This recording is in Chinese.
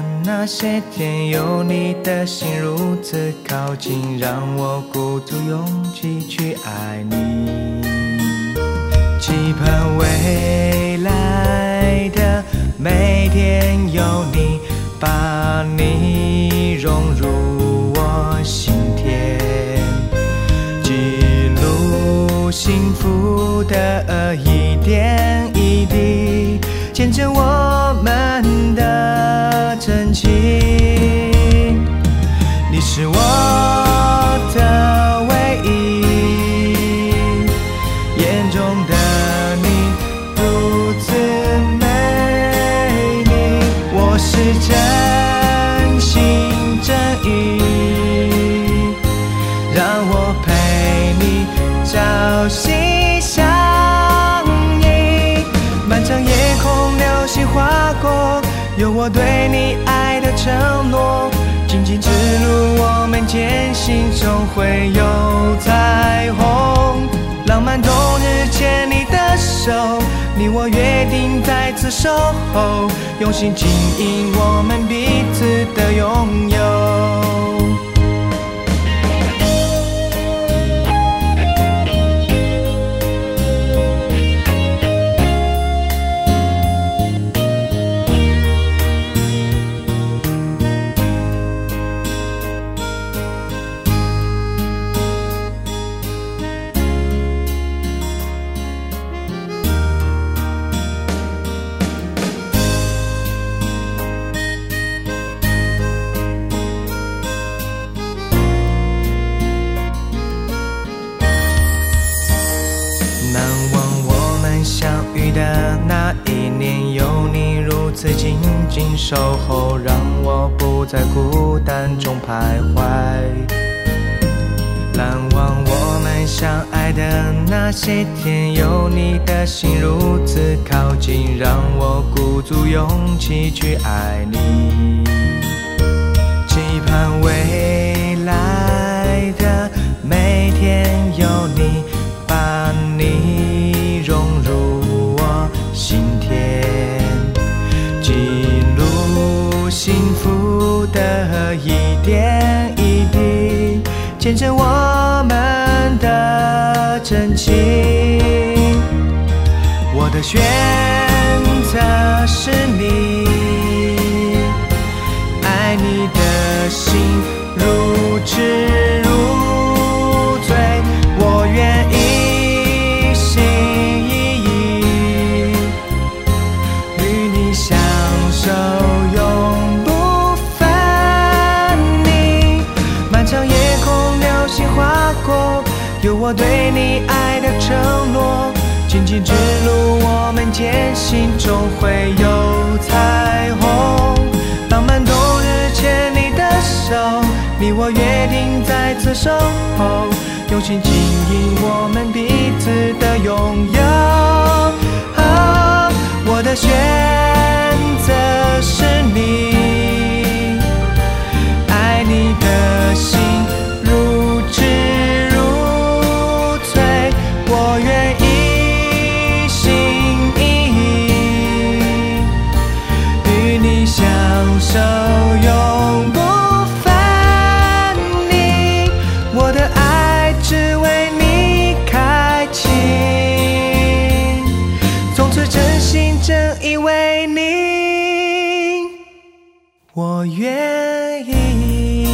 那些天，有你的心如此靠近，让我鼓足勇气去爱你。期盼未来的每天有你，把你融入我心田，记录幸福的一点一滴，见证我们的真情。你是我的唯一，眼中的你如此美丽，我是真心真意，让我陪你朝夕相依。漫长夜空流星划过，有我对你爱的承诺，荆棘之路我们前行，总会有彩虹。浪漫冬日牵你的手，你我约定在此守候，用心经营我们彼此的拥有。难忘我们相遇的那一年，有你如此紧紧守候，让我不在孤单中徘徊。难忘我们相爱的那些天，有你的心如此靠近，让我鼓足勇气去爱你。期盼未来的每天有你，把你融入我心田，记录幸福的一点一滴，见证我们的真情。我的选择是你，爱你的心如痴如醉，我愿一心一意与你相守，永不分离。漫长夜空流星划过，有我对你爱的承诺，荆棘之路我们前行，总会有彩虹。浪漫冬日牵你的手，你我约定在此守候，用心经营我们彼此的拥有。我的选择是你，爱你的心如痴如醉，我愿一心一意与你相守，永不分离。我的爱只为你开启，从此真心真意为你，我愿意。